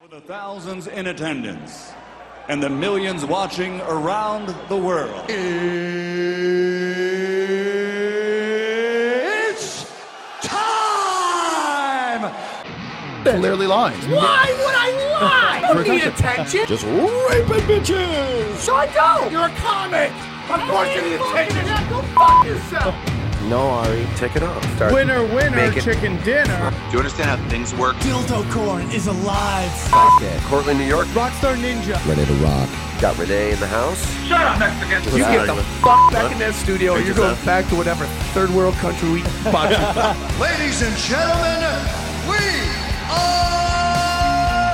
For the thousands in attendance and the millions watching around the world. It's time! Clearly lying. Why would I lie? I don't need attention. Just raping bitches. So I don't. You're a comic. Of course you need attention. Go fuck yourself. No, Ari, take it off. Winner, chicken dinner. Do you understand how things work? Dildo Corn is alive. Cortland, New York. Rockstar Ninja. Ready to rock. Got Renee in the house. Shut up, Mexican! You get the fuck back in that studio or you're going back to whatever third world country we bought you from. Ladies and gentlemen, we are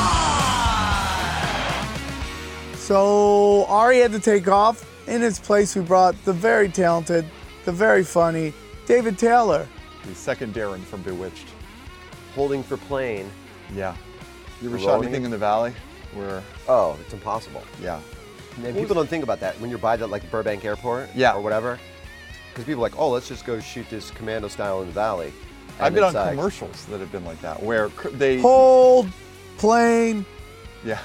live! So Ari had to take off. In his place, we brought the very talented, the very funny David Taylor. The second Darren from Bewitched. Holding for plane. Yeah. You ever Rolling shot anything it? in the valley? Where, Oh, it's impossible. yeah. And people don't think about that when you're by the like Burbank Airport Yeah. or whatever. Because people are like, oh, let's just go shoot this commando style in the valley. And I've been on it's like, commercials that have been like that, where they, Hold, plane. yeah.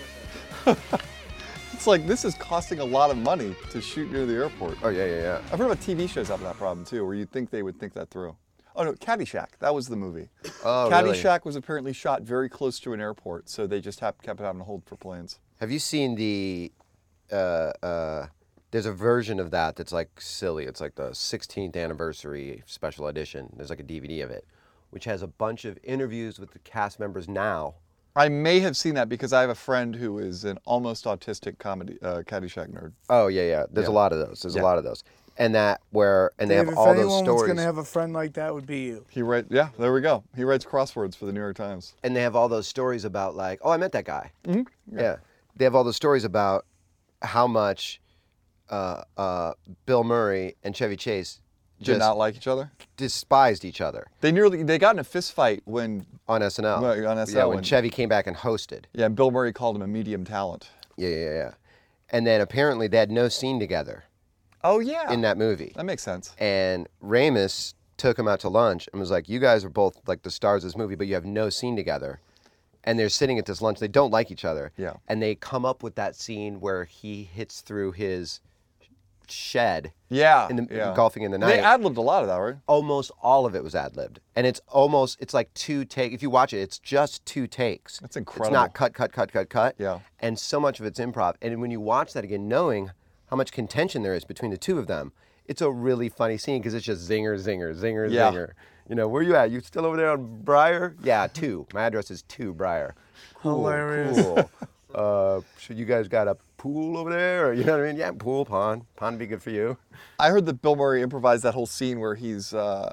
It's like, this is costing a lot of money to shoot near the airport. Oh, yeah. I've heard about TV shows have that problem too, where you'd think they would think that through. Oh no, Caddyshack, that was the movie. Oh, really? Caddyshack was apparently shot very close to an airport, so they just kept having to hold for planes. Have you seen the, there's a version of that that's like silly. It's like the 16th anniversary special edition. There's like a DVD of it, which has a bunch of interviews with the cast members now. I may have seen that because I have a friend who is an almost autistic comedy Caddyshack nerd. Oh, yeah. There's a lot of those. There's a lot of those. And they Dave, have all those if anyone was stories. going to have a friend like that, would be you. Yeah, there we go. He writes crosswords for the New York Times. And they have all those stories about like, oh, I met that guy. Mm-hmm. Yeah. They have all those stories about how much Bill Murray and Chevy Chase Did just not like each other. despised each other They got in a fist fight when on SNL. Right, on SNL, Yeah, when when- Chevy came back and hosted. and Bill Murray called him a medium talent. Yeah. And then apparently they had no scene together Oh yeah, in that movie. that makes sense. And Ramis took him out to lunch and was like, you guys are both like the stars of this movie, but you have no scene together. And they're sitting at this lunch. They don't like each other. Yeah. And they come up with that scene where he hits through his shed Yeah, golfing in the night. They ad-libbed a lot of that, right? Almost all of it was ad-libbed. And it's like 2 takes. If you watch it, it's just 2 takes. That's incredible. It's not cut. Yeah. And so much of it's improv. And when you watch that again, knowing how much contention there is between the two of them, it's a really funny scene because it's just zinger. Yeah. You know, where you at? You still over there on Briar? Yeah, 2. My address is 2 Briar. Hilarious. Cool. So you guys got a pool over there? Or, you know what I mean? Yeah, pool, pond. Pond would be good for you. I heard that Bill Murray improvised that whole scene where he's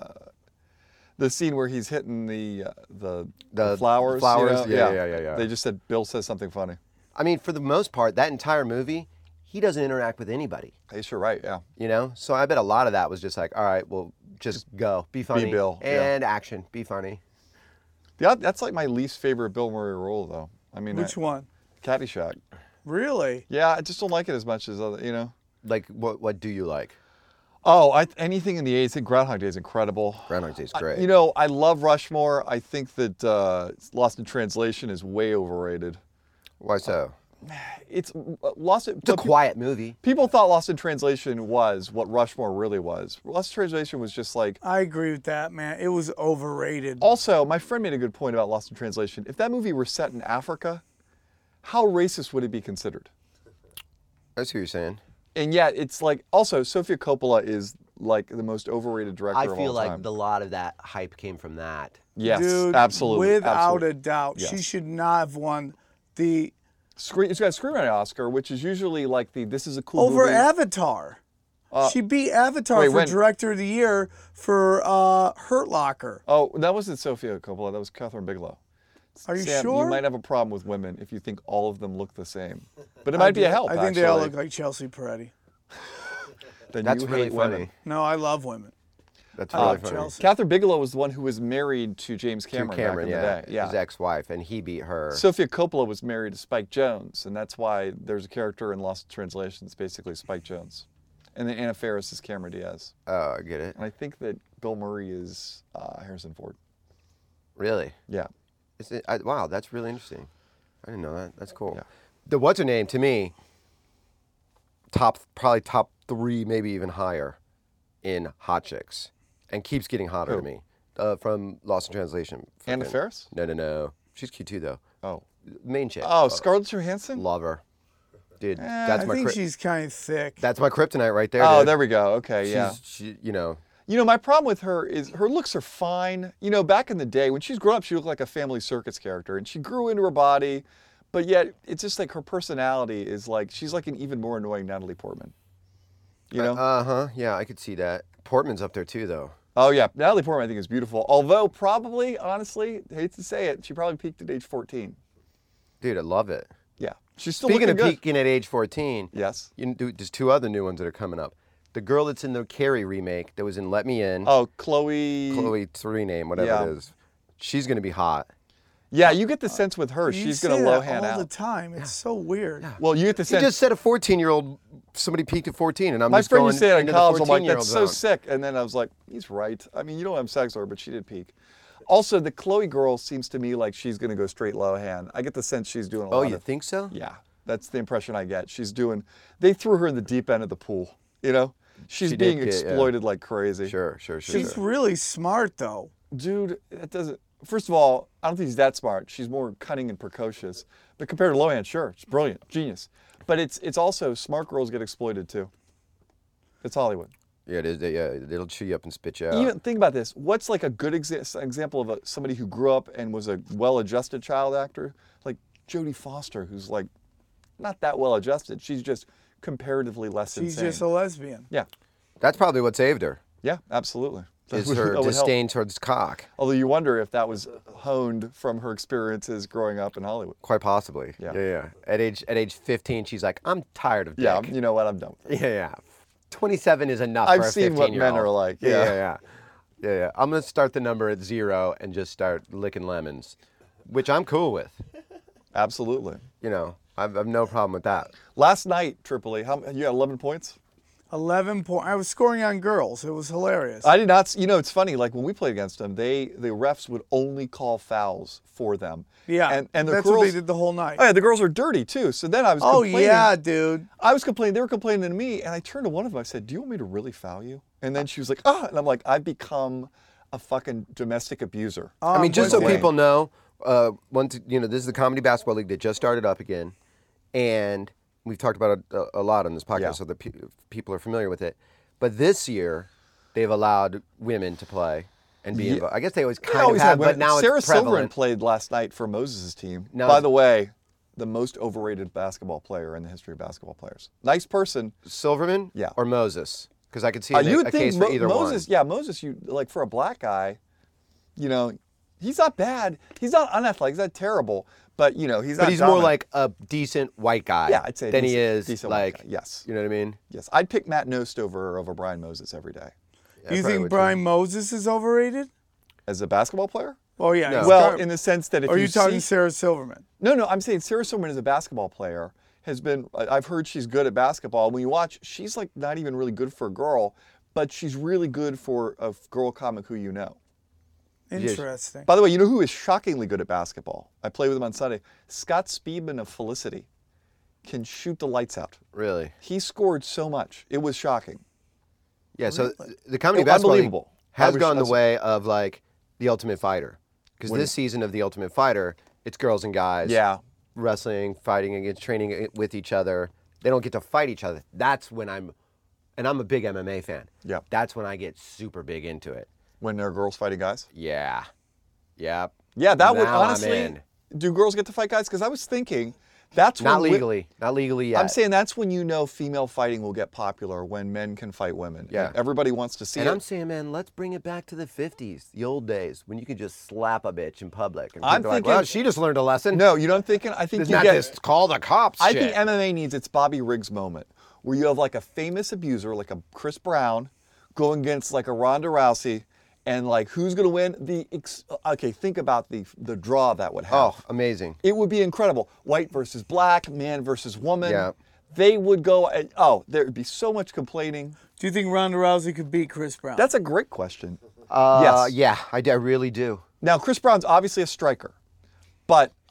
hitting the flowers. flowers, you know? yeah. They just said Bill says something funny. I mean, for the most part, that entire movie, he doesn't interact with anybody. You're right. Yeah. You know? So I bet a lot of that was just like, all right, well, just go. Be funny. Bill, And action. Be funny. Yeah, that's like my least favorite Bill Murray role, though. I mean, Which one? Caddyshack. Really? Yeah, I just don't like it as much as other. You know. Like, what do you like? Oh, anything in the 80s. I think Groundhog Day is incredible. Groundhog Day's great. You know, I love Rushmore. I think that Lost in Translation is way overrated. Why so? It's Lost. It's a quiet movie. People thought Lost in Translation was what Rushmore really was. Lost in Translation was just like. I agree with that, man. It was overrated. Also, my friend made a good point about Lost in Translation. If that movie were set in Africa, how racist would it be considered? I see what you're saying. And yet, it's like, also, Sofia Coppola is like the most overrated director I of all feel like time. a lot of that hype came from that. Yes, Dude, absolutely. Without absolutely. a doubt. Yes. She should not have won the It's got a screenwriting Oscar, which is usually like this is a cool over movie. Avatar. She beat Avatar wait, for when? Director of the Year for Hurt Locker. Oh, that wasn't Sofia Coppola. That was Catherine Bigelow. Are you Sam, sure? You might have a problem with women if you think all of them look the same. But it might be a help, I think they all look like Chelsea Peretti. Then That's you really hate funny. women. No, I love women. That's I really love funny. Chelsea. Catherine Bigelow was the one who was married to James To Cameron, Cameron, back in the day. Yeah. his ex-wife, and he beat her. Sofia Coppola was married to Spike Jonze, and that's why there's a character in Lost in Translation that's basically Spike Jonze. And then Anna Faris is Cameron Diaz. Oh, I get it. And I think that Bill Murray is Harrison Ford. Really? Yeah. Wow, that's really interesting. I didn't know that. That's cool. Yeah. The what's her name to me? Probably top 3, maybe even higher, in hot chicks, and keeps getting hotter Who? to me. From Lost in Translation. Anna Fucking- Faris? No. She's cute too, though. Oh. Main chick. Oh, Scarlett Johansson? Love her. Dude, I that's my think she's kind of thick. that's my kryptonite right there. Oh, dude. there we go. Okay, yeah. She, You know, my problem with her is her looks are fine. You know, back in the day when she's grown up, she looked like a Family Circus character, and she grew into her body, but yet it's just like her personality is like she's like an even more annoying Natalie Portman. You know? Yeah, I could see that. Portman's up there too, though. Oh yeah, Natalie Portman I think is beautiful. Although probably, honestly, hate to say it, she probably peaked at age 14. Dude, I love it. Yeah, she's still Speaking looking of good. peaking at age 14, Yes. There's 2 other new ones that are coming up. The girl that's in the Carrie remake that was in Let Me In, Oh, Chloe. Chloe 3 name, whatever Yeah. it is, she's gonna be hot. Yeah, you get the sense with her, You she's say going to that Lohan all the out. time. It's so weird. Well, you get the You sense. just said a 14-year-old, somebody peaked at 14, and I'm My just friend going used to say that in into the college. I'm like, 14-year-old that's so zone. sick. And then I was like, he's right. I mean, you don't have sex with her, but she did peak. Also, the Chloe girl seems to me like she's going to go straight Lohan. I get the sense she's doing a lot Oh, of. you think so? Yeah, that's the impression I get. She's doing. They threw her in the deep end of the pool. You know, she's She being did get, yeah. exploited like crazy. Sure. She's really smart, though. Dude, that doesn't. First of all, I don't think she's that smart. She's more cunning and precocious. But compared to Lohan, sure, she's brilliant, genius. But it's also smart girls get exploited too. It's Hollywood. Yeah, it is. Yeah, it'll chew you up and spit you out. Even think about this. What's like a good example of somebody who grew up and was a well-adjusted child actor? Like Jodie Foster, who's like not that well-adjusted. She's just comparatively less She's insane. just a lesbian. Yeah, That's probably what saved her. yeah, absolutely. That Is would- her that would help. disdain towards cock. Although you wonder if that was honed from her experiences growing up in Hollywood. Quite possibly. Yeah. Yeah. At age 15, she's like, I'm tired of dick. Yeah, you know what? I'm done with it. Yeah. 27 is enough I've for a seen 15-year-old. what men are like, yeah. Yeah. I'm gonna start the number at 0 and just start licking lemons, which I'm cool with. Absolutely. You know, I've no problem with that. Last night, Tripoli, you got 11 points? 11 points. I was scoring on girls. It was hilarious. I did not. You know, it's funny. Like when we played against them, the refs would only call fouls for them. yeah, and the that's girls. what they did the whole night. Oh yeah, the girls are dirty too. So then I was. Oh, complaining. yeah, dude. I was complaining. They were complaining to me, and I turned to one of them. I said, "Do you want me to really foul you?" And then she was like, "Ah," and I'm like, "I've become a fucking domestic abuser." I mean, just so with people know, this is the Comedy Basketball League that just started up again, and we've talked about it a lot on this podcast, Yeah. so that people are familiar with it. But this year, they've allowed women to play and be involved. I guess they always They kind always of have, women. but now Sarah it's prevalent. Silverman played last night for Moses' team. Now By is- the way, the most overrated basketball player in the history of basketball players. Nice person. Silverman Yeah. or Moses? Because I could see You a would think case for either Moses, one. yeah, Moses, you like for a black guy, you know, he's not bad. He's not unathletic. He's not terrible, but you know, he's not. But he's more dominant. like a decent white guy Yeah, I'd say than he decent- is decent white like, guy, yes. you know what I mean? Yes, I'd pick Matt Nost over Brian Moses every day Yeah, Do you probably think would Brian Moses is overrated? as a basketball player. Oh, yeah. No. he's Well, got- in the sense that if Or are you talking see, Sarah Silverman? no, I'm saying Sarah Silverman as a basketball player has been. I've heard she's good at basketball. When you watch, she's like not even really good for a girl, but she's really good for a girl comic who you know. Interesting. By the way, you know who is shockingly good at basketball? I play with him on Sunday. Scott Speedman of Felicity can shoot the lights out. Really? He scored so much. It was shocking. Yeah, so the Comedy Oh, Basketball League unbelievable. has I was- gone I the was- way of like The Ultimate Fighter. Because What this season of The Ultimate Fighter, it's girls and guys Yeah. wrestling, fighting against, training with each other. They don't get to fight each other. That's when I'm a big MMA fan. Yeah. That's when I get super big into it. When there are girls fighting guys. Yeah. Yep. Yeah, that would Now I'm honestly. in. Do girls get to fight guys? Because I was thinking that's Not when legally. Not legally yet. I'm saying that's when you know female fighting will get popular, when men can fight women. Yeah. And everybody wants to see And it. I'm saying, man, let's bring it back to the 50s, the old days, when you could just slap a bitch in public. And I'm people are like, thinking- well, she just learned a lesson. No, you know what I'm thinking? I think It's you not get. this call the cops I shit. think MMA needs its Bobby Riggs moment, where you have like a famous abuser, like a Chris Brown, going against like a Ronda Rousey, and like who's going to win? Okay, think about the draw that would have. Oh, amazing. It would be incredible. White versus black, man versus woman. Yeah. They would go. There would be so much complaining. Do you think Ronda Rousey could beat Chris Brown? That's a great question. Yes. Yeah, I really do. Now Chris Brown's obviously a striker, but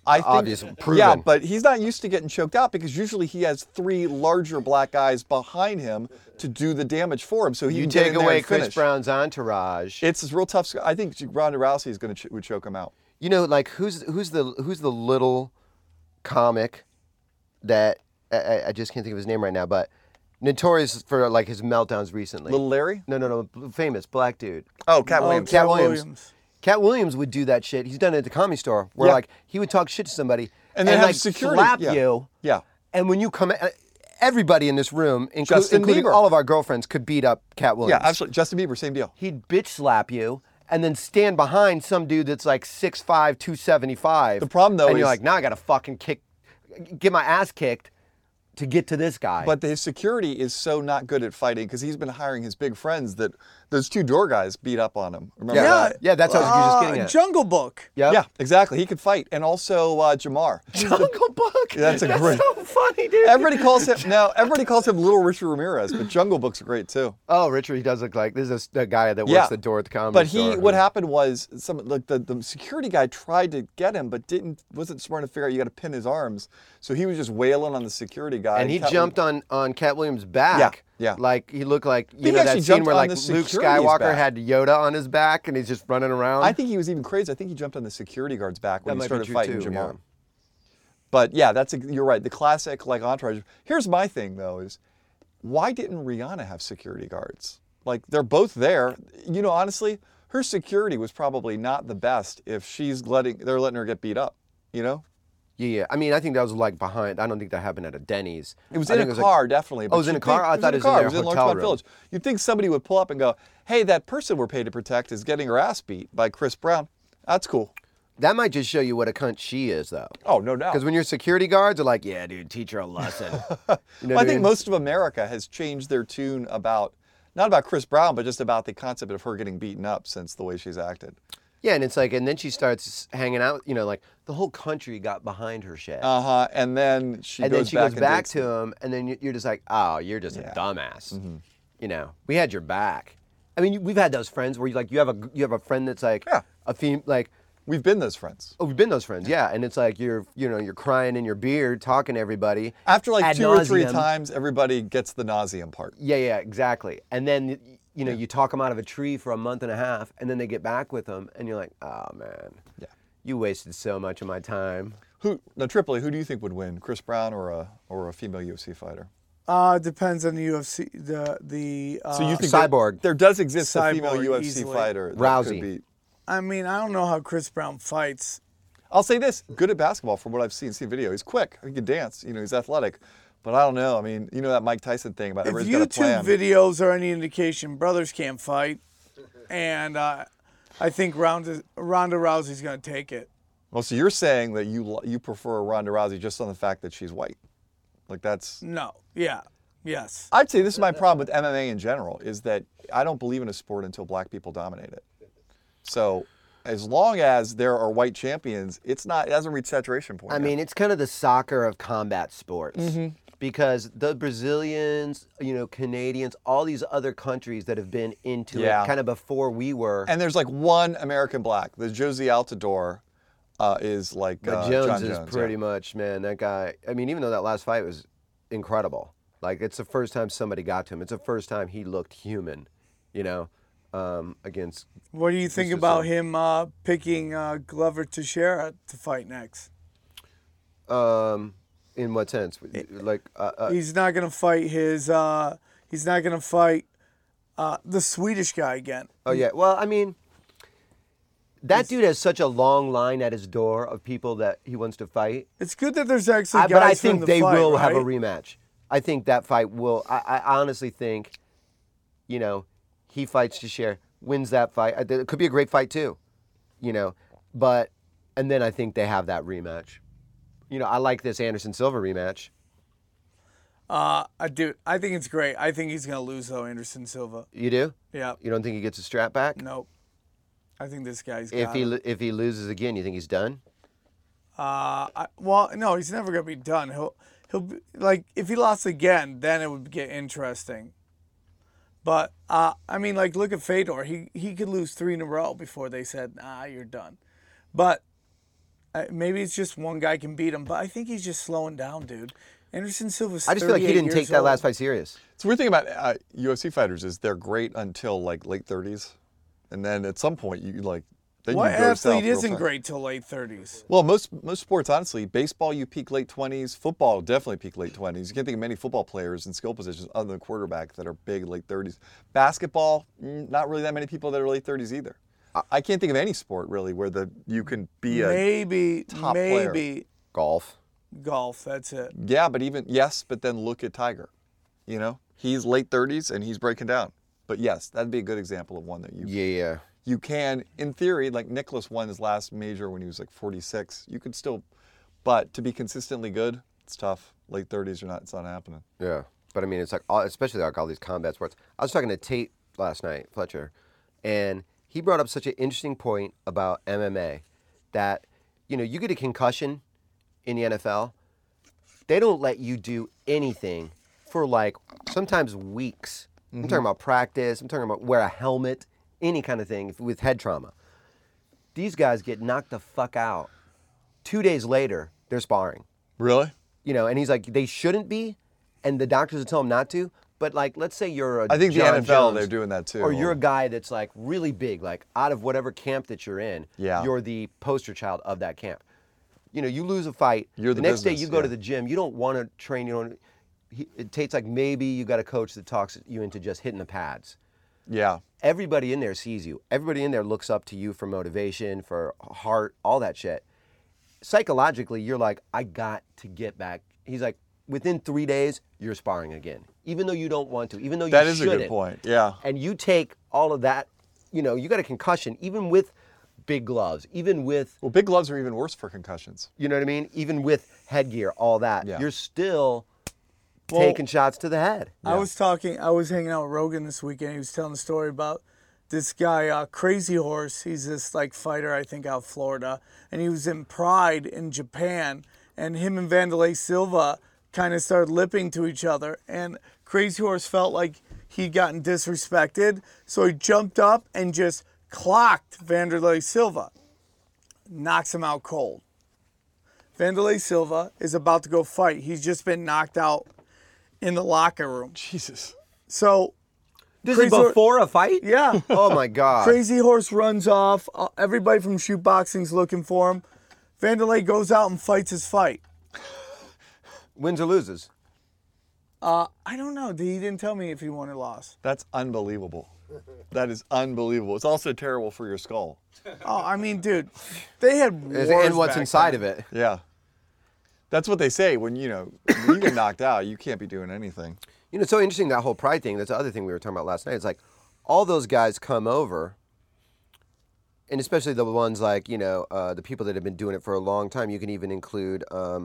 I think, obviously proven. Yeah, but he's not used to getting choked out because usually he has 3 larger black guys behind him to do the damage for him. So he You can get take in there away and Chris finish. Brown's entourage. It's a real tough. I think Ronda Rousey is going to would choke him out. You know, like who's the little comic that I just can't think of his name right now, but notorious for like his meltdowns recently. Little Larry? No, famous black dude. Oh, Cat Williams. Cat Williams. Cat Williams would do that shit. He's done it at the Comedy Store, where Yeah. like he would talk shit to somebody And then have like security- slap yeah. you. Yeah. And when you come, everybody in this room, Justin including Bieber. all of our girlfriends, could beat up Cat Williams. Yeah, absolutely. Justin Bieber, same deal. He'd bitch slap you and then stand behind some dude that's like 6'5", 275. The problem, though, and you're is- like, now I got to fucking get my ass kicked to get to this guy. But his security is so not good at fighting because he's been hiring his big friends that those 2 door guys beat up on him. Remember that? Yeah, that's what I was just getting at. Jungle Book. Yep. Yeah, exactly. He could fight. And also Jamar. Jungle Book. That's a great- so funny, dude. Everybody calls him Little Richard Ramirez, but Jungle Book's great too. Oh, Richard, he does look like this is the guy that works the door at the Comedy But Store. what happened was the security guy tried to get him, but wasn't smart enough to figure out you got to pin his arms. So he was just wailing on the security guy. And he Cat jumped on Cat Williams' back. Yeah. Like he looked like He know actually that scene jumped where on like the Luke security's Skywalker back. had Yoda on his back and he's just running around. I think he was even crazy. I think he jumped on the security guard's back when That he might be started true, fighting too, Jamar. yeah. But yeah, you're right. The classic like entourage. Here's my thing though: is why didn't Rihanna have security guards? Like they're both there. You know, honestly, her security was probably not the best if they're letting her get beat up. You know, Yeah. I mean, I think that was like behind. I don't think that happened at a Denny's. it was I in think a car, definitely. Oh, it was in a car? I thought it was in car. their It was in hotel Larchmont room. Village. You'd think somebody would pull up and go, "Hey, that person we're paid to protect is getting her ass beat by Chris Brown." That's cool. That might just show you what a cunt she is, though. Oh, no doubt. Because when your security guards are like, "Yeah, dude, teach her a lesson." You know Well, what I think mean? most of America has changed their tune about, not about Chris Brown, but just about the concept of her getting beaten up since the way she's acted. Yeah, and it's like, and then she starts hanging out. You know, like the whole country got behind her shit. And then she and goes then she back goes and back dates to him. him, and then you're just like, oh, you're just a dumbass. You know, we had your back. I mean, we've had those friends where you have a friend that's like a female, like We've been those friends. oh, we've been those friends, yeah. And it's like you're crying in your beard, talking to everybody. After like ad 2 or 3 nauseam. times, everybody gets the nauseum part. Yeah, exactly. And then you talk them out of a tree for a month and a half, and then they get back with them, and you're like, oh man, you wasted so much of my time. Tripoli, who do you think would win, Chris Brown or a female UFC fighter? Depends on the UFC. So you think Cyborg. there does exist a female Cyborg, UFC easily. fider that Rousey. could beat? I mean, I don't know how Chris Brown fights. I'll say this: good at basketball from what I've seen video. He's quick. He can dance. He's athletic. But I don't know. I mean, that Mike Tyson thing about If everybody's got a plan. YouTube videos are any indication, brothers can't fight, and I think Ronda Rousey's going to take it. Well, so you're saying that you prefer Ronda Rousey just on the fact that she's white? Like that's. No. Yeah. Yes. I'd say this is my problem with MMA in general is that I don't believe in a sport until black people dominate it. So as long as there are white champions, it doesn't reach saturation point. I mean, it's kind of the soccer of combat sports. Because the Brazilians, Canadians, all these other countries that have been into it kind of before we were. And there's like one American black. The Josie Altidore is like But John Jones is pretty much, man, that guy. I mean, even though that last fight was incredible, like it's the first time somebody got to him. It's the first time he looked human, against. What do you think about him picking Glover Teixeira to fight next? In what sense? Like He's not going to fight he's not going to fight the Swedish guy again. Oh yeah. Well, I mean, that dude has such a long line at his door of people that he wants to fight. It's good that there's actually guys But I for him think to they fight, will have a right? rematch. I think that fight will. I honestly think, he fights Teixeira, wins that fight. It could be a great fight too, But and then I think they have that rematch. I like this Anderson Silva rematch. I do. I think it's great. I think he's going to lose though, Anderson Silva. You do? Yeah. You don't think he gets a strap back? Nope. I think this guy's If got he it. if he loses again, you think he's done? Well, no, he's never going to be done. He'll be, like if he lost again, then it would get interesting. But I mean, like look at Fedor. He could lose 3 in a row before they said, "Nah, you're done." But Maybe it's just one guy can beat him, but I think he's just slowing down, dude. Anderson Silva's I just feel like he 38 didn't take years that old. last fight serious. So weird thing about UFC fighters is they're great until like late 30s, and then at some point you like. Then What you go south athlete real isn't fast. great till late 30s? Well, most sports, honestly, baseball you peak late 20s, football definitely peak late 20s. You can't think of many football players in skill positions other than quarterback that are big late 30s. Basketball, not really that many people that are late 30s either. I can't think of any sport really where you can be a Maybe player. Golf. golf. That's it. Yeah, but then look at Tiger. You know, he's late 30s and he's breaking down. But yes, that'd be a good example of one that you can, in theory, like Nicholas won his last major when he was like 46. You could still, but to be consistently good, it's tough. Late 30s, it's not happening. Yeah, but I mean, it's like, especially like all these combat sports. I was talking to Tate last night, Fletcher, and he brought up such an interesting point about MMA that, you get a concussion in the NFL, they don't let you do anything for like sometimes weeks. I'm talking about practice. I'm talking about wear a helmet, any kind of thing with head trauma. These guys get knocked the fuck out. 2 days later, they're sparring. Really? And he's like, they shouldn't be, and the doctors will tell them not to. But like, let's say you're a I think John the NFL, Jones, they're doing that too. or you're a guy that's like really big, like out of whatever camp that you're in. Yeah. You're the poster child of that camp. You lose a fight. You're the the next day business, you go to yeah. the gym. You don't want to train. It takes like maybe you got a coach that talks you into just hitting the pads. Yeah. Everybody in there sees you. Everybody in there looks up to you for motivation, for heart, all that shit. Psychologically, you're like, I got to get back. He's like, within 3 days, you're sparring again, even though you don't want to, even though you That is shouldn't. a good point. Yeah. And you take all of that, you got a concussion, even with big gloves, even with, Well, big gloves are even worse for concussions. you know what I mean? Even with headgear, all that, Yeah. you're still Well, taking shots to the head. I was hanging out with Rogan this weekend. He was telling a story about this guy, Crazy Horse. He's this like fighter, I think, out of Florida. And he was in Pride in Japan. And him and Vanderlei Silva kind of started lipping to each other. And Crazy Horse felt like he'd gotten disrespected. So he jumped up and just clocked Vanderlei Silva. Knocks him out cold. Vanderlei Silva is about to go fight. He's just been knocked out in the locker room. Jesus. So, This Crazy is before a fight? yeah. Oh my God. Crazy Horse runs off. Everybody from Shoot Boxing's looking for him. Vanderlei goes out and fights his fight. Wins or loses? I don't know. He didn't tell me if he won or lost. That's unbelievable. That is unbelievable. It's also terrible for your skull. Oh, I mean, dude, they had wars And what's back inside then. of it. Yeah. That's what they say when you get knocked out, you can't be doing anything. It's so interesting, that whole Pride thing. That's the other thing we were talking about last night. It's like all those guys come over, and especially the ones like, the people that have been doing it for a long time. You can even include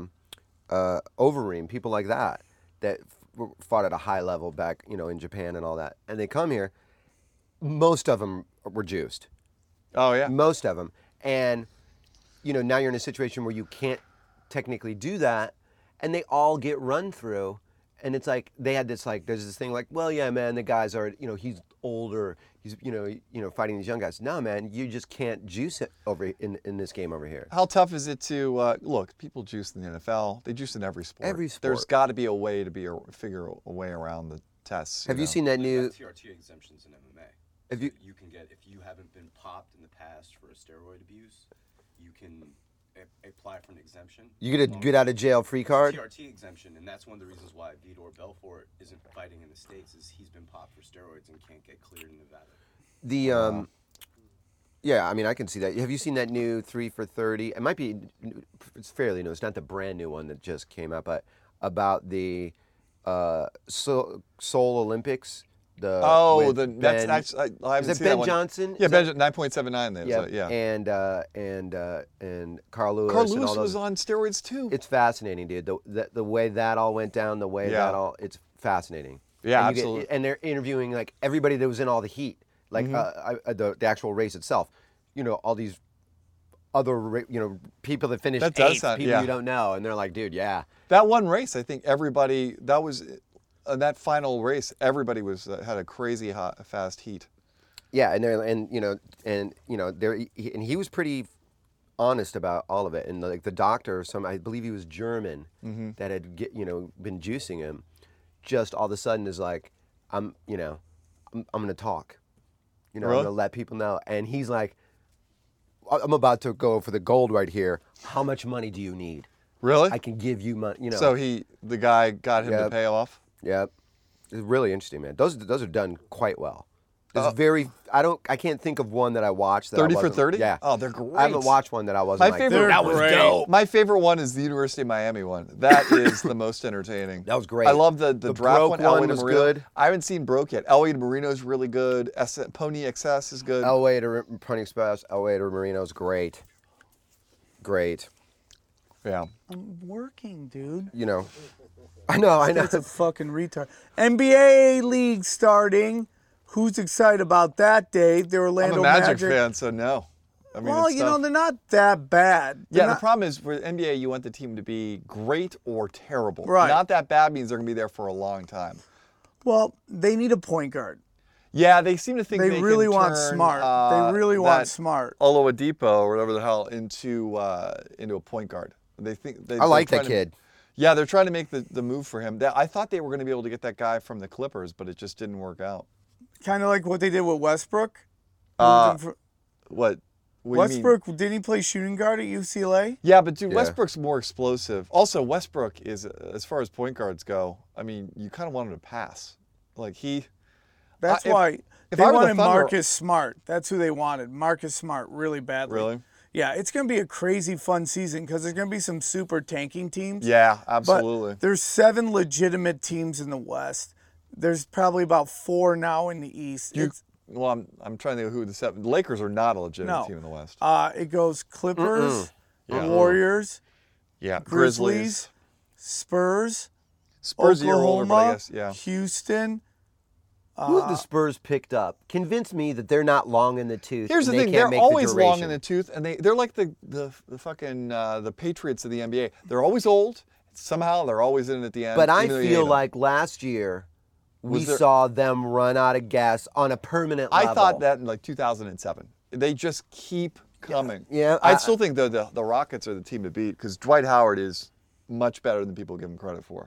Overeem, people like that fought at a high level back, in Japan and all that. And they come here, most of them were juiced. Oh, yeah. Most of them. And, now you're in a situation where you can't technically do that, and they all get run through. And it's like, they had this, like, there's this thing like, well, yeah, man, the guys are, he's older, he's, fighting these young guys. No, man, you just can't juice it over in this game over here. How tough is it to, look, people juice in the NFL. They juice in every sport. Every sport. There's got to be a way to figure a way around the tests. Have you seen that new, TRT exemptions in MMA. have you, You can get, if you haven't been popped in the past for a steroid abuse, you can apply for an exemption. you get a get out of jail free card? TRT exemption, and that's one of the reasons why Vitor Belfort isn't fighting in the States, is he's been popped for steroids and can't get cleared in Nevada. Yeah, I mean, I can see that. Have you seen that new 3 for 30? It might be, it's fairly new. It's not the brand new one that just came out, but about the Seoul Olympics. That's actually, I haven't is it seen Ben that one. Johnson? Yeah, Is that- 9.79 there. Yeah, and Carl Lewis. Carl and Lewis all those. was on steroids too. It's fascinating, dude. The way that all went down, the way Yeah. that all, it's fascinating. Yeah, and absolutely. and they're interviewing like everybody that was in all the heat, like the actual race itself. All these other people that finished That does eighth, sound- people yeah. you don't know, and they're like, dude, yeah. That one race, I think everybody, that was, that final race, everybody was had a crazy fast heat. Yeah, and he was pretty honest about all of it. And like the doctor, I believe he was German, Mm-hmm. that had been juicing him, just all of a sudden is like, I'm going to talk. I'm Really? going to let people know. And he's like, I'm about to go for the gold right here. How much money do you need? Really? I can give you money. So the guy got him to Yep. pay off? Yep. It's really interesting, man. Those are done quite well. It's I can't think of one that I watched that 30 I for wasn't- 30? Yeah. Oh, they're great. I haven't watched one that I wasn't My favorite, That was dope. My favorite one is the University of Miami one. That is the most entertaining. That was great. I love the draft Broke one. one Elway to was Marino. good. I haven't seen Broke yet. Elway to Marino is really good. Pony XS is good. Elway to Pony Express, Elway to Marino's great. Great. Yeah. I'm working, dude. I know. That's a fucking retard. NBA League starting. Who's excited about that, Dave? The I'm Orlando a Magic fan, so no. I mean, Well, it's tough. they're not that bad. Yeah, They're the not- problem is for NBA, you want the team to be great or terrible. Right. Not that bad means they're going to be there for a long time. Well, they need a point guard. Yeah, they seem to think They they really can want turn, smart. They really want that smart. Oladipo or whatever the hell into a point guard. They think I like they're that trying to- kid. Yeah, they're trying to make the move for him. I thought they were going to be able to get that guy from the Clippers, but it just didn't work out. Kind of like what they did with Westbrook. What? What do you mean? Westbrook, didn't he play shooting guard at UCLA? Yeah, but dude, Yeah. Westbrook's more explosive. Also, Westbrook is, as far as point guards go, I mean, you kind of want him to pass. Like That's if- why if they I were the wanted Thunder- Marcus Smart. That's who they wanted. Marcus Smart, really badly. Really? Yeah, it's going to be a crazy fun season because there's going to be some super tanking teams. Yeah, But absolutely. there's 7 legitimate teams in the West. There's probably about 4 now in the East. Well, I'm trying to think of who the 7. The Lakers are not a legitimate No. team in the West. It goes Clippers, Yeah. Warriors, Yeah, Grizzlies, Spurs, Spurs a year Oklahoma, older, but I guess, yeah. Houston. Who have the Spurs picked up? Convince me that they're not long in the tooth. Here's the and they thing: can't they're make always the long in duration. the tooth, and they're like the fucking the Patriots of the NBA. They're always old. Somehow they're always in at the end. But I even though you hate feel 'em. like last year we Was there- saw them run out of gas on a permanent level. I thought that in like 2007. They just keep coming. Yeah, I still think the Rockets are the team to beat because Dwight Howard is much better than people give him credit for.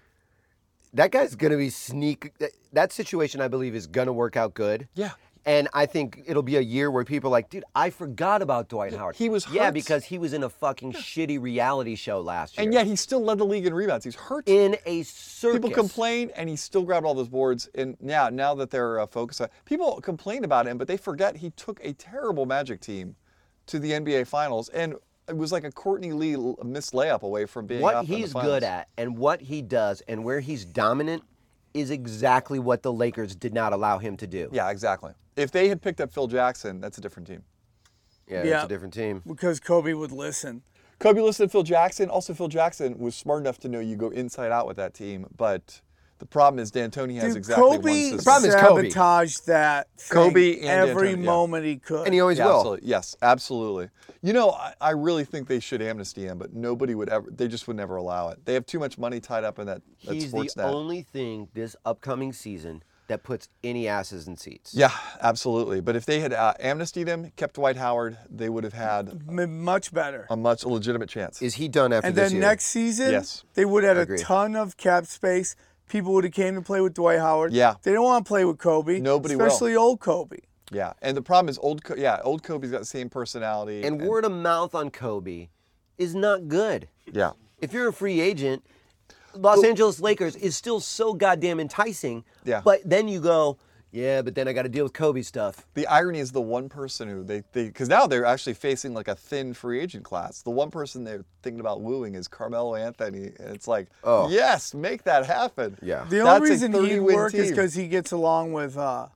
that guy's going to be that situation, I believe, is going to work out good. Yeah. And I think it'll be a year where people are like, dude, I forgot about Dwight Howard. he was Yeah, hurt. because he was in a fucking shitty reality show last year. And yet he still led the league in rebounds. He's hurt. in a circus. People complain, and he still grabbed all those boards. And now that they're focused on, people complain about him, but they forget he took a terrible Magic team to the NBA Finals, and it was like a Courtney Lee missed layup away from being What up in the he's finals. good at and what he does and where he's dominant is exactly what the Lakers did not allow him to do. Yeah, exactly. If they had picked up Phil Jackson, that's a different team. Yeah, Yeah. it's a different team. Because Kobe would listen. Kobe listed Phil Jackson. Also, Phil Jackson was smart enough to know you go inside out with that team, but the problem is D'Antoni has Dude, exactly one Kobe system. problem is Kobe. sabotaged that thing Kobe and every D'Antoni, yeah. moment he could. And he always Yeah, will. absolutely. Yes, absolutely. You know, I really think they should amnesty him, but nobody would ever. They just would never allow it. They have too much money tied up in that He's sports the net. only thing this upcoming season that puts any asses in seats. Yeah, absolutely. But if they had amnestied him, kept Dwight Howard, they would have had Much better. a much legitimate chance. Is he done after And this then year? next season, Yes. they would have had Agreed. a ton of cap space. People would have came to play with Dwight Howard. Yeah. They don't want to play with Kobe. Nobody will. especially old Kobe. Yeah, and the problem is old Kobe's got the same personality. And word of mouth on Kobe is not good. Yeah. If you're a free agent, Los Angeles Lakers is still so goddamn enticing. Yeah. But then you go, yeah, but then I got to deal with Kobe stuff. The irony is the one person who because now they're actually facing like a thin free agent class. The one person they're thinking about wooing is Carmelo Anthony. And it's like, Oh. yes, make that happen. Yeah. The That's only a reason he'd 30-win work is team. because he gets along with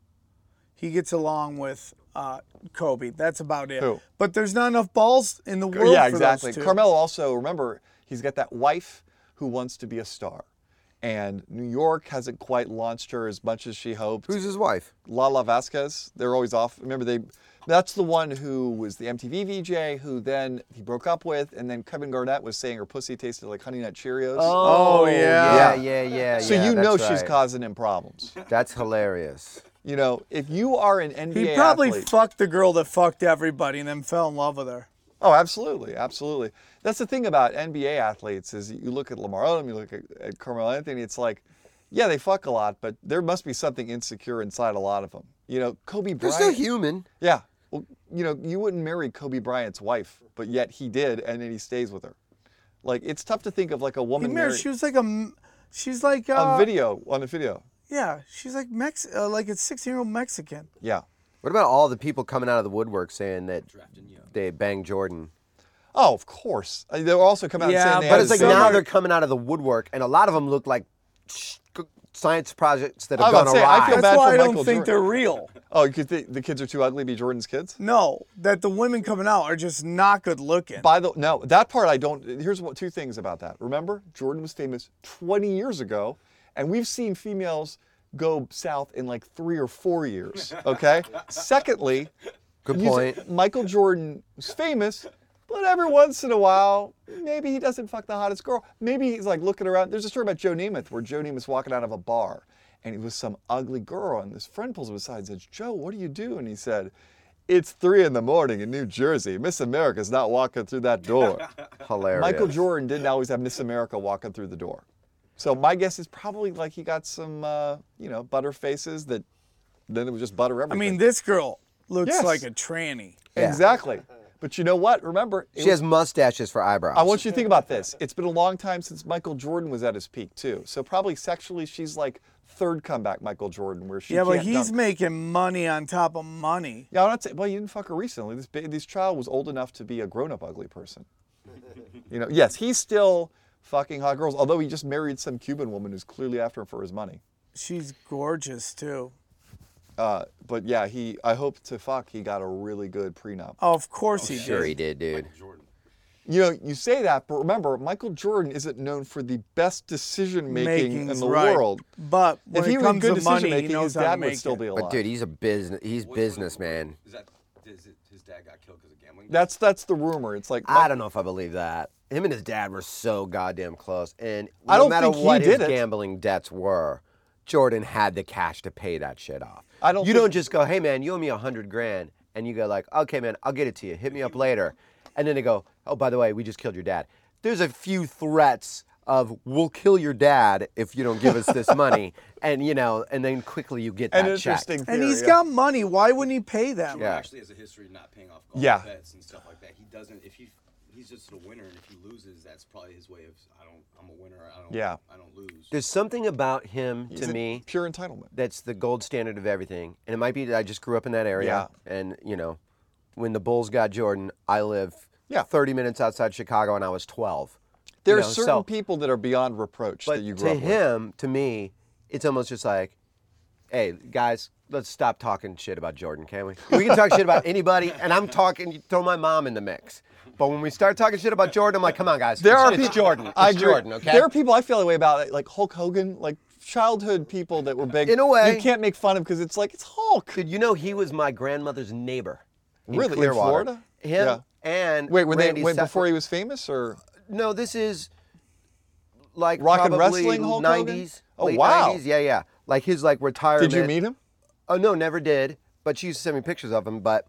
Kobe. That's about it. Who? But there's not enough balls in the world Yeah, for exactly. those two. Carmelo also, remember, he's got that wife who wants to be a star. And New York hasn't quite launched her as much as she hoped. Who's his wife? Lala Vasquez, they're always off. Remember, that's the one who was the MTV VJ who then he broke up with, and then Kevin Garnett was saying her pussy tasted like Honey Nut Cheerios. Oh, yeah. Yeah. So you know that's she's right. causing him problems. That's hilarious. You know, if you are an NBA He probably athlete, fucked the girl that fucked everybody and then fell in love with her. Oh, absolutely, absolutely. That's the thing about NBA athletes is you look at Lamar Odom, you look at Carmelo Anthony, it's like, yeah, they fuck a lot, but there must be something insecure inside a lot of them. You know, Kobe They're Bryant. still human. Yeah. Well, you know, you wouldn't marry Kobe Bryant's wife, but yet he did, and then he stays with her. Like, it's tough to think of like a woman married. She was like she's like on a video. Yeah, she's like like a 16-year-old Mexican. Yeah. What about all the people coming out of the woodwork saying that they banged Jordan? Oh, of course. They'll also come out and say they but had it's like a now summer- they're coming out of the woodwork, and a lot of them look like science projects that have I was gone about to say, I awry. feel bad That's why for I don't Michael think Jordan. they're real. Oh, you think the kids are too ugly to be Jordan's kids? No, that the women coming out are just not good looking. No, that part I don't. Here's two things about that. Remember, Jordan was famous 20 years ago, and we've seen females go south in like 3 or 4 years. Okay. Secondly, Good point. Michael Jordan was famous, but every once in a while, maybe he doesn't fuck the hottest girl. Maybe he's like looking around. There's a story about Joe Namath where Joe Namath's walking out of a bar, and it was some ugly girl, and his friend pulls him aside and says, "Joe, what do you do?" And he said, "It's 3 a.m. in New Jersey. Miss America's not walking through that door." Hilarious. Michael Jordan didn't always have Miss America walking through the door. So my guess is probably like he got some, butter faces that then it was just butter I everything. mean, this girl looks Yes. like a tranny. Yeah. Exactly. But you know what? Remember, She has mustaches for eyebrows. I want you to think about this. It's been a long time since Michael Jordan was at his peak, too. So probably sexually, she's like third comeback Michael Jordan, where she Yeah, but can't he's dunk. making money on top of money. Yeah, I'm not saying. Well, you didn't fuck her recently. This child was old enough to be a grown-up ugly person. Yes, he's still fucking hot girls. Although he just married some Cuban woman who's clearly after him for his money. She's gorgeous too. But yeah, I hope to fuck he got a really good prenup. Oh, of course he Sure did. he did, dude. You say that, but remember, Michael Jordan isn't known for the best decision making in Makings, the right. world. But when If he it was comes good to money, decision he making, his knows how to dad would make still it. be alive. But dude, he's businessman. Is his dad got killed because of gambling? That's the rumor. It's like I don't know if I believe that. Him and his dad were so goddamn close, and I no don't matter think he what his did it. gambling debts were, Jordan had the cash to pay that shit off. I don't You think- don't just go, "Hey man, you owe me $100,000," and you go like, "Okay man, I'll get it to you. Hit me up later," and then they go, "Oh, by the way, we just killed your dad." There's a few threats of "We'll kill your dad if you don't give us this money," and and then quickly you get An that check. interesting And theory, he's yeah. got money. Why wouldn't he pay them? Yeah. Actually has a history of not paying off golf Yeah. bets and stuff like that. He doesn't. If he's just a winner, and if he loses, that's probably his way of I'm a winner. I don't lose. There's something about him He's to a me pure entitlement. that's the gold standard of everything. And it might be that I just grew up in that area. And, when the Bulls got Jordan, I live 30 minutes outside Chicago and I was 12. There are certain people that are beyond reproach But that you grew to up with. him, to me, it's almost just like, hey, guys, let's stop talking shit about Jordan, can we? We can talk shit about anybody, and I'm talking, throw my mom in the mix. But when we start talking shit about Jordan, I'm like, come on, guys. It's Jordan. It's I agree. Jordan, okay? There are people I feel that way about, like Hulk Hogan, like childhood people that were big. In a way. You can't make fun of because it's like, it's Hulk. Dude, he was my grandmother's neighbor. Really? In Clearwater. Florida? Him Yeah. and Wait, when Randy before he was famous, or? No, this is like Rock and probably wrestling Hulk 90s. Hogan? Oh, late wow. 90s. Yeah. Like his retirement. Did you meet him? Oh, no, never did. But she used to send me pictures of him. But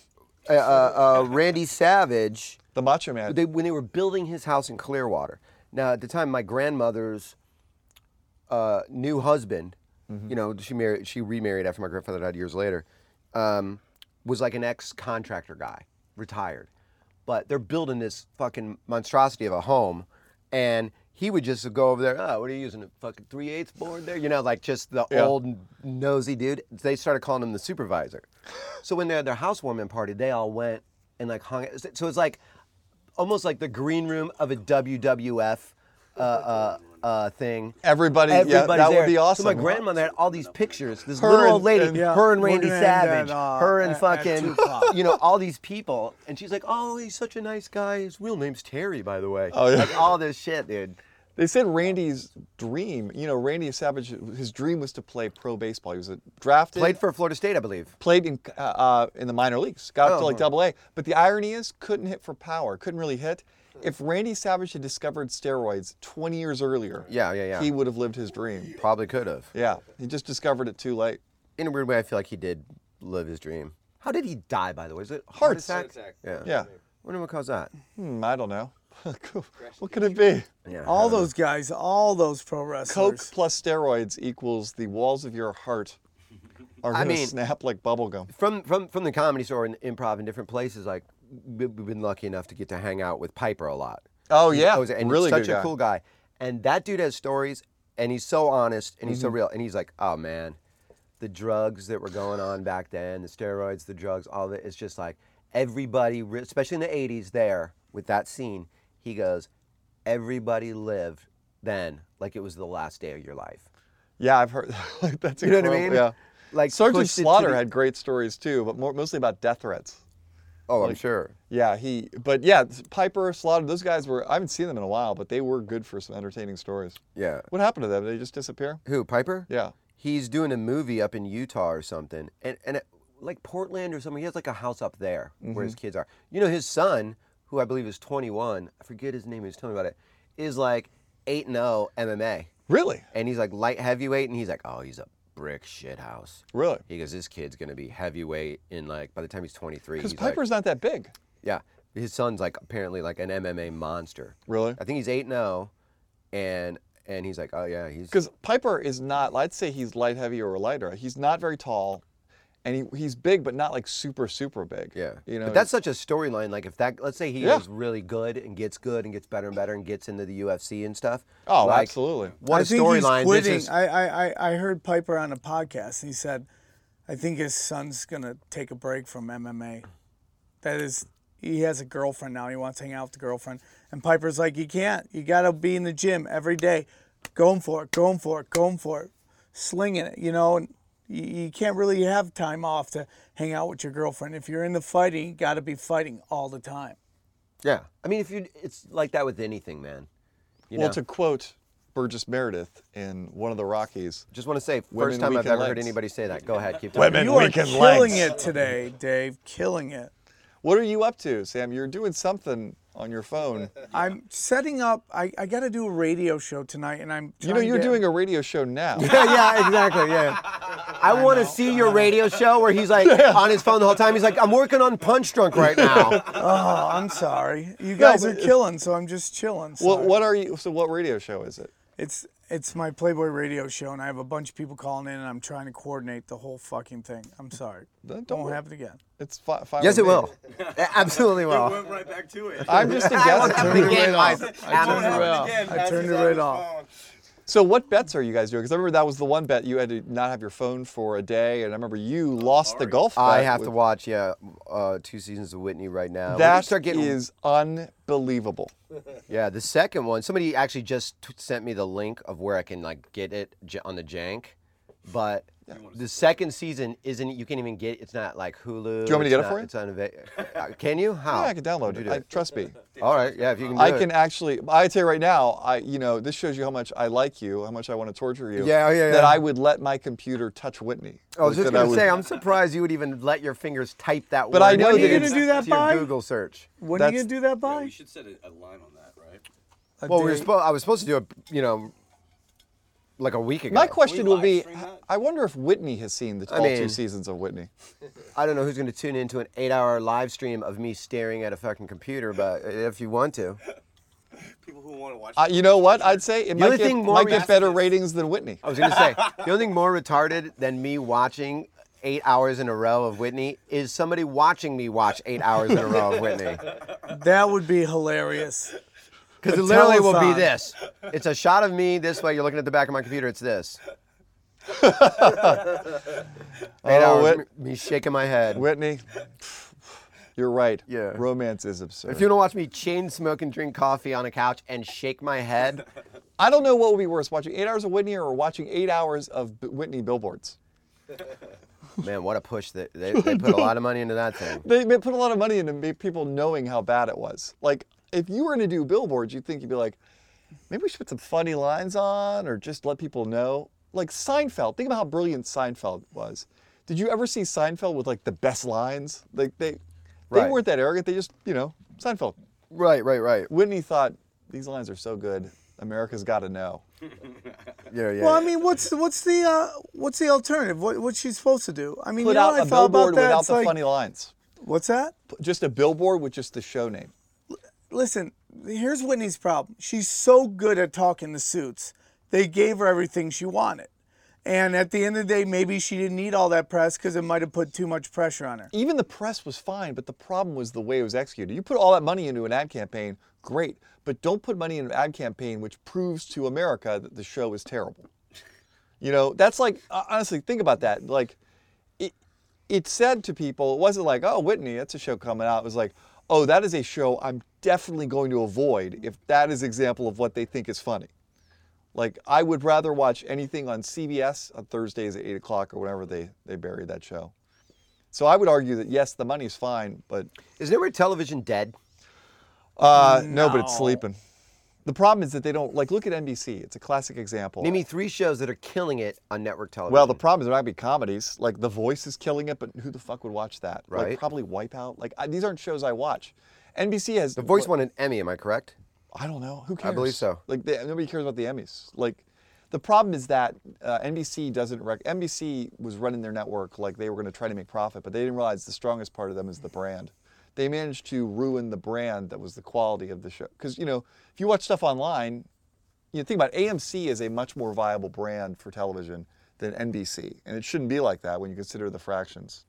Randy Savage, The Macho Man. when they were building his house in Clearwater. Now, at the time, my grandmother's new husband, she remarried after my grandfather died years later, was like an ex-contractor guy, retired. But they're building this fucking monstrosity of a home, and he would just go over there, "Oh, what are you using, a fucking 3/8 board there?" Like just the old nosy dude. They started calling him the supervisor. So when they had their housewarming party, they all went and like hung out. So it's like almost like the green room of a WWF thing. Everybody's Everybody's that there. would be awesome. So my grandmother had all these pictures. This Her little and- old lady, and- her and Randy Morgan Savage, and, her and at fucking, Tupac. all these people. And she's like, "Oh, he's such a nice guy. His real name's Terry, by the way." Oh, yeah. Like all this shit, dude. They said Randy's dream, Randy Savage, his dream was to play pro baseball. He was drafted. Played for Florida State, I believe. Played in the minor leagues, got up to like AA. But the irony is, couldn't hit for power, couldn't really hit. If Randy Savage had discovered steroids 20 years earlier, he would have lived his dream. Probably could have. Yeah, he just discovered it too late. In a weird way, I feel like he did live his dream. How did he die, by the way? Is it Heart attack? attack. Yeah. Yeah. Wonder what caused that. I don't know. What could it be? Yeah. All those guys, all those pro wrestlers. Coke plus steroids equals the walls of your heart are going to snap like bubblegum. From the Comedy Store and improv in different places, like we've been lucky enough to get to hang out with Piper a lot. Oh yeah, and really he's such good a cool guy. And that dude has stories, and he's so honest, and he's so real. And he's like, oh man, the drugs that were going on back then, the steroids, the drugs, all that. It's just like everybody, especially in the '80s, there with that scene. He goes, everybody lived then like it was the last day of your life. Yeah, I've heard. That's you know incredible. what I mean? Yeah. Like Sergeant Slaughter had great stories too, but mostly about death threats. Oh, I'm sure. Yeah, Piper, Slaughter, those guys were, I haven't seen them in a while, but they were good for some entertaining stories. Yeah. What happened to them? Did they just disappear? Who, Piper? Yeah. He's doing a movie up in Utah or something, and like Portland or something. He has like a house up there where his kids are. You know, his son, who I believe is 21, I forget his name, he was telling me about it, is like 8-0 MMA. Really? And he's like light heavyweight, and he's like, oh, he's a brick shit house. Really? He goes, this kid's gonna be heavyweight in like, by the time he's 23. Because Piper's not that big. Yeah. His son's like apparently like an MMA monster. Really? I think he's 8-0, and he's like, oh yeah, he's... Because Piper is not, I'd say he's light heavy or lighter. He's not very tall, and he's big, but not like super, super big. Yeah. You know, but that's such a storyline. Like if that, let's say he is really good and gets better and better and gets into the UFC and stuff. Oh, like, absolutely. What I a think storyline. he's quitting. I heard Piper on a podcast, and he said, I think his son's going to take a break from MMA. That is, he has a girlfriend now. He wants to hang out with the girlfriend. And Piper's like, you can't. You got to be in the gym every day, going for it, slinging it, you know. And you can't really have time off to hang out with your girlfriend. If you're into fighting, you got to be fighting all the time. Yeah. I mean, it's like that with anything, man. You Well, know? to quote Burgess Meredith in one of the Rockies. Just want to say, Women first time I've weaken ever heard legs. anybody say that. Go ahead, keep talking. Women You are weaken killing legs. it today, Dave. Killing it. What are you up to, Sam? You're doing something on your phone. I'm setting up. I got to do a radio show tonight, and I'm. You know, you're doing a radio show now. Yeah, exactly, yeah. I want to see your radio show where he's like on his phone the whole time. He's like, I'm working on Punch Drunk right now. Oh, I'm sorry. You guys are killing, so I'm just chilling. Well, what are you? So, what radio show is it? It's my Playboy radio show, and I have a bunch of people calling in, and I'm trying to coordinate the whole fucking thing. I'm sorry. Don't happen again. It's fine. Yes, it will. It absolutely We will. went right back to it. I'm just a guest. I turned it right Again, I turned it right off. So what bets are you guys doing? Because I remember that was the one bet you had to not have your phone for a day, and I remember you lost the golf bet. I have to watch, 2 seasons of Whitney right now. That is unbelievable. Yeah, the second one, somebody actually just sent me the link of where I can like get it on the Jank, but the second season isn't. You can't even get. It's not like Hulu. Do you want me to get it for you? It's on. Can you? How? Yeah, I can download it. Trust me. All right. Yeah, if you can. Do I it. can actually. I tell you right now. This shows you how much I like you, how much I want to torture you. Yeah. That I would let my computer touch Whitney. I was just gonna say, I'm surprised you would even let your fingers type that word. But I know When are you that gonna do that to your by? Google search. When are you gonna do that by? We should set a line on that, right? Well, I was supposed to do it, like a week ago. My question Can we will be, live stream that? I wonder if Whitney has seen all 2 seasons of Whitney. I don't know who's going to tune into an 8-hour live stream of me staring at a fucking computer, but if you want to. People who want to watch. You know what? I'd say it might only get better ratings than Whitney. I was going to say, the only thing more retarded than me watching 8 hours in a row of Whitney is somebody watching me watch 8 hours in a row of Whitney. That would be hilarious. Because it A literally will be telethon. this. It's a shot of me this way. You're looking at the back of my computer. It's this. 8 hours, me shaking my head. Whitney, you're right. Yeah. Romance is absurd. If you want to watch me chain smoke and drink coffee on a couch and shake my head, I don't know what would be worse, watching 8 hours of Whitney or watching 8 hours of Whitney billboards. man, what a push. They put a lot of money into that thing. They put a lot of money into people knowing how bad it was. Like, if you were going to do billboards, you'd think you'd be like, maybe we should put some funny lines on or just let people know. Like Seinfeld. Think about how brilliant Seinfeld was. Did you ever see Seinfeld with like the best lines? Like they Right. weren't that arrogant. They just, Seinfeld. Right. Whitney thought, these lines are so good. America's got to know. Yeah. Well, I mean, what's the alternative? What's she supposed to do? I mean, Put you know out what I a thought about billboard that? without It's the like, funny lines. What's that? Just a billboard with just the show name. Listen, here's Whitney's problem. She's so good at talking to suits. They gave her everything she wanted. And at the end of the day, maybe she didn't need all that press because it might have put too much pressure on her. Even the press was fine, but the problem was the way it was executed. You put all that money into an ad campaign, great, but don't put money in an ad campaign which proves to America that the show is terrible. You know, that's like, honestly, think about that. Like, it said to people, it wasn't like, oh, Whitney, that's a show coming out. It was like, oh, that is a show I'm definitely going to avoid if that is an example of what they think is funny. Like, I would rather watch anything on CBS on Thursdays at 8 o'clock or whenever they bury that show. So I would argue that, yes, the money's fine, but... Is network television dead? No, but it's sleeping. The problem is that they don't, like, look at NBC. It's a classic example. Name me 3 shows that are killing it on network television. Well, the problem is there might be comedies. Like, The Voice is killing it, but who the fuck would watch that? Right. Like, probably Wipeout. Like, these aren't shows I watch. NBC has... The Voice won an Emmy, am I correct? I don't know. Who cares? I believe so. Like, nobody cares about the Emmys. Like, the problem is that NBC doesn't... NBC was running their network like they were going to try to make profit, but they didn't realize the strongest part of them is the brand. They managed to ruin the brand that was the quality of the show. Because, you know, if you watch stuff online, you know, think about it, AMC is a much more viable brand for television than NBC. And it shouldn't be like that when you consider the fractions.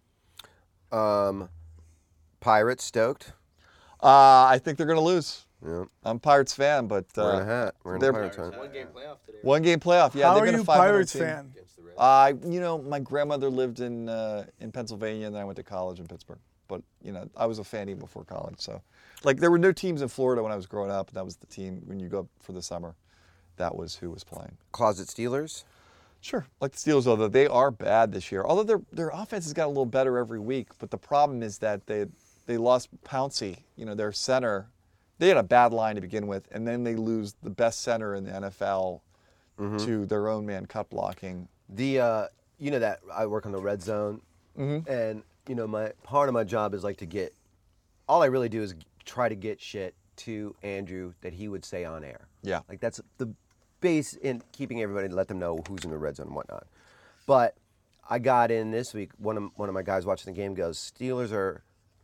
Pirates stoked? I think they're going to lose. Yeah. I'm a Pirates fan, but we're in a hat. We're in a Pirates hat. One-game playoff today. One-game playoff, yeah. How they've are been you a a 500 Pirates team. fan? You know, my grandmother lived in Pennsylvania, and then I went to college in Pittsburgh. But, you know, I was a fan even before college. So, like, there were no teams in Florida when I was growing up. That was the team, when you go up for the summer, that was who was playing. Closet Steelers? Sure. Like the Steelers, although they are bad this year. Although their offense has got a little better every week. But the problem is that they lost Pouncey, you know, their center. They had a bad line to begin with, and then they lose the best center in the NFL to their own man cut blocking. The you know that I work on the red zone, and you know my part of my job is like to get. All I really do is try to get shit to Andrew that he would say on air. Yeah, like that's the base in keeping everybody to let them know who's in the red zone and whatnot. But I got in this week. One of my guys watching the game goes, Steelers are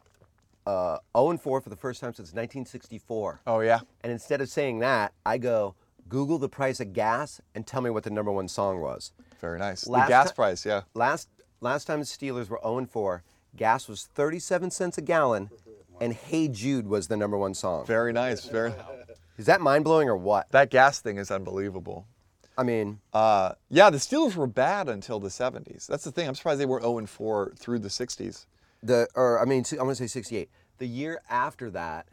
0-4 for the first time since 1964. Oh, yeah? And instead of saying that, I go, Google the price of gas and tell me what the #1 song was. Very nice. The gas price, yeah. Last time the Steelers were 0-4, gas was 37 cents a gallon, and Hey Jude was the #1 song. Very nice. Is that mind-blowing or what? That gas thing is unbelievable. I mean... yeah, the Steelers were bad until the 70s. That's the thing. I'm surprised they weren't 0-4 through the 60s. I'm going to say 68. The year after that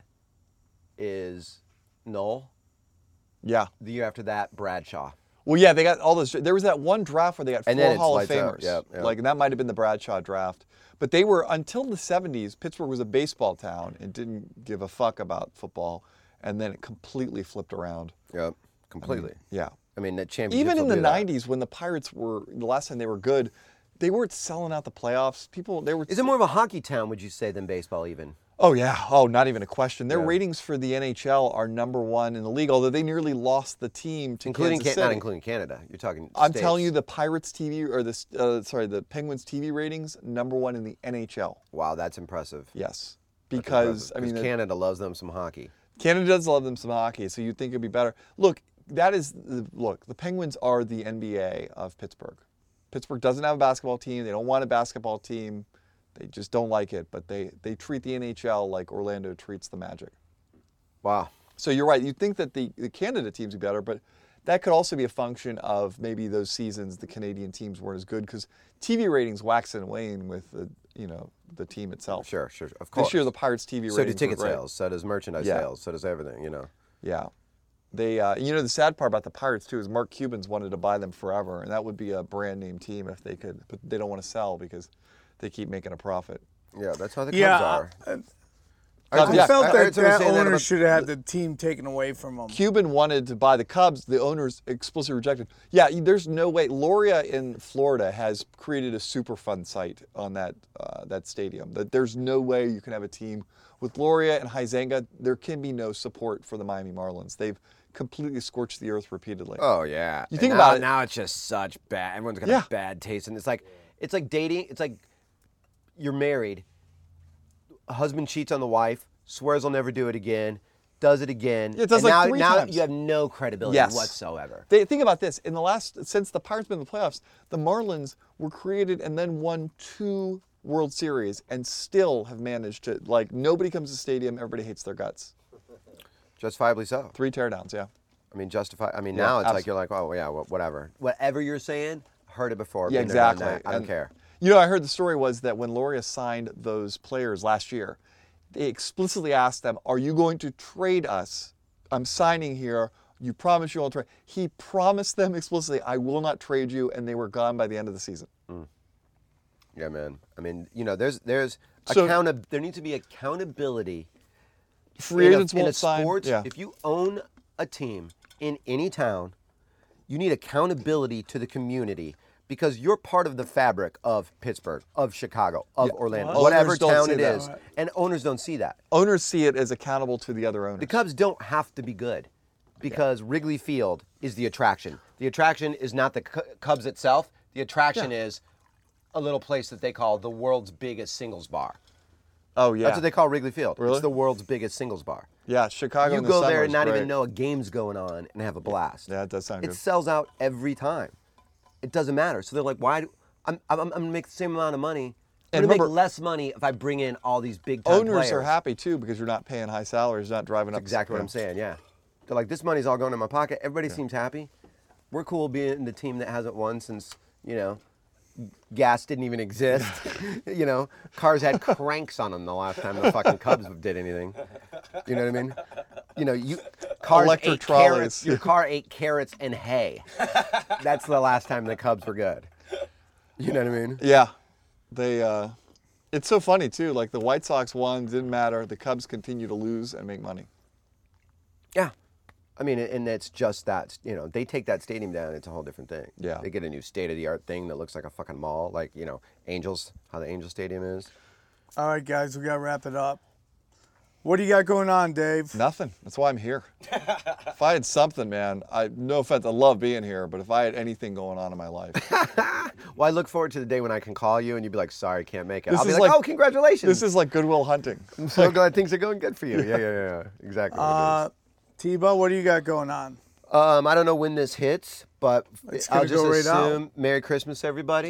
is Noel. Yeah. The year after that, Bradshaw. Well, yeah, they got all those. There was that one draft where they got 4 Hall of Famers. Yeah. Like, and that might have been the Bradshaw draft. But they were, until the 70s, Pittsburgh was a baseball town and didn't give a fuck about football. And then it completely flipped around. Yep, completely. I mean, that championship. Even in the 90s, when the Pirates were, the last time they were good, they weren't selling out the playoffs. Is it more of a hockey town, would you say, than baseball even? Oh, yeah. Oh, not even a question. Their ratings for the NHL are #1 in the league, although they nearly lost the team to Kansas City. Not including Canada. You're talking I'm States. telling you, the Pirates TV, or the Penguins TV ratings, #1 in the NHL. Wow, that's impressive. Yes. Because, Canada loves them some hockey. Canada does love them some hockey, so you'd think it'd be better. Look, the Penguins are the NBA of Pittsburgh. Pittsburgh doesn't have a basketball team. They don't want a basketball team. They just don't like it, but they treat the NHL like Orlando treats the Magic. Wow. So you're right. You'd think that the Canada teams would be better, but that could also be a function of maybe those seasons the Canadian teams weren't as good because TV ratings wax and wane with the team itself. Sure, of course. This year the Pirates TV ratings So do ticket were great. sales, so does merchandise sales, so does everything, Yeah. They, the sad part about the Pirates too is Mark Cuban's wanted to buy them forever, and that would be a brand name team if they could, but they don't want to sell because they keep making a profit. Yeah, that's how the Cubs are. I felt that owner should have had the team taken away from them. Cuban wanted to buy the Cubs. The owners explicitly rejected. Yeah, there's no way. Loria in Florida has created a Superfund site on that stadium. There's no way you can have a team with Loria and Huizenga. There can be no support for the Miami Marlins. They've completely scorched the earth repeatedly. Oh yeah. You think about it now. It's just such bad. Everyone's got a bad taste, and it's like dating. It's like you're married. husband cheats on the wife, swears he'll never do it again, does it again. Yeah, it does and like 3 now times. you have no credibility whatsoever. Think about this. Since the Pirates been in the playoffs, the Marlins were created and then won 2 World Series and still have managed to, like, nobody comes to the stadium, everybody hates their guts. Justifiably so. 3 teardowns, yeah. I mean, now it's absolutely. like you're like, oh, yeah, whatever. Whatever you're saying, heard it before. Yeah, been there, done exactly. that. I don't care. You know, I heard the story was that when Loria signed those players last year, they explicitly asked them, are you going to trade us? I'm signing here. You promise you won't trade. He promised them explicitly, I will not trade you, and they were gone by the end of the season. Yeah, man. I mean, you know, there needs to be accountability. Free agents won't sign. Sports, Yeah. if you own a team in any town, you need accountability to the community because you're part of the fabric of Pittsburgh, of Chicago, of Orlando, Owners whatever don't town see it that. is. And owners don't see that. Owners see it as accountable to the other owners. The Cubs don't have to be good because Wrigley Field is the attraction. The attraction is not the Cubs itself. The attraction is a little place that they call the world's biggest singles bar. Oh, yeah. That's what they call Wrigley Field. Really? It's the world's biggest singles bar. Yeah, Chicago You in the go summer there is and not great. even know a game's going on and have a blast. Yeah, it does sound It good. sells out every time. It doesn't matter. So they're like, why? I'm going to make the same amount of money. I'm And going to make remember- less money if I bring in all these big time Owners players. are happy, too, because you're not paying high salaries, you're not driving up. Exactly what I'm saying, yeah. They're like, this money's all going in my pocket. Everybody seems happy. We're cool being the team that hasn't won since, you know, gas didn't even exist. You know, cars had cranks on them the last time the fucking Cubs did anything. You know what I mean? You know, cars Electric ate trolleys. carrots. Your car ate carrots and hay. That's the last time the Cubs were good. You know what I mean? Yeah. It's so funny, too. Like, the White Sox won, didn't matter. The Cubs continue to lose and make money. Yeah. I mean, and it's just that, you know, they take that stadium down, it's a whole different thing. Yeah. They get a new state-of-the-art thing that looks like a fucking mall, like, you know, Angels, how the Angel Stadium is. All right, guys, we got to wrap it up. What do you got going on, Dave? Nothing. That's why I'm here. If I had something, man, no offense, I love being here, but if I had anything going on in my life. Well, I look forward to the day when I can call you and you'd be like, sorry, can't make it. This I'll be is like, like- oh, congratulations. This is like Goodwill Hunting. I'm so glad things are going good for you. Yeah. Exactly what it is. Tebow, what do you got going on? I don't know when this hits, but It's I'll gonna just go right out. assume Merry Christmas, everybody.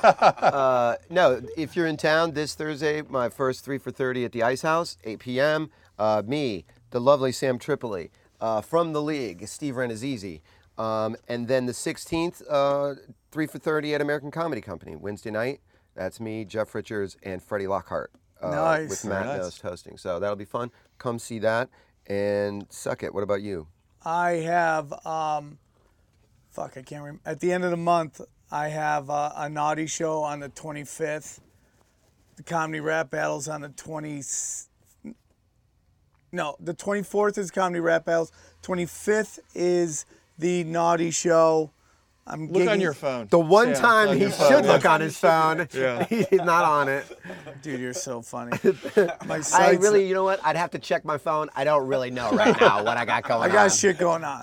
No, if you're in town this Thursday, my first 3 for 30 at the Ice House, 8 p.m. Me, the lovely Sam Tripoli, from the league, Steve Renazizi. And then the 16th, 3 for 30 at American Comedy Company, Wednesday night. That's me, Jeff Richards, and Freddie Lockhart. Nice. With Matt Very nice. Nost hosting. So that'll be fun. Come see that. And suck it. What about you? I have, I can't remember. At the end of the month, I have a naughty show on the 25th. The Comedy Rap Battles on the the 24th is Comedy Rap Battles. 25th is the naughty show. Look on your phone. The one Sam, time on he your phone, should yeah. look on his phone, Yeah. he's not on it. Dude, you're so funny. I really, you know what? I'd have to check my phone. I don't really know right now what I got going on. I got shit going on.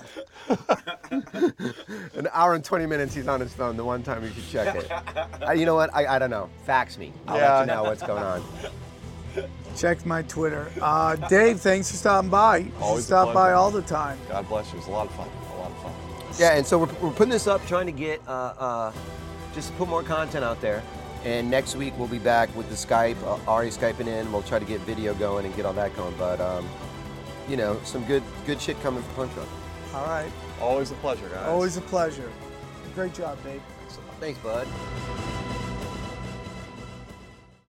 An hour and 20 minutes he's on his phone. The one time you should check it. You know what? I don't know. Fax me. I'll let you know what's going on. Check my Twitter. Dave, thanks for stopping by. You Always a stop by pleasure. all the time. God bless you. It was a lot of fun. Yeah, and so we're putting this up, trying to get just to put more content out there. And next week we'll be back with the Skype, Ari Skyping in. We'll try to get video going and get all that going. But you know, some good shit coming from Punch Drunk. All right. Always a pleasure, guys. Always a pleasure. Great job, Dave. Thanks, bud.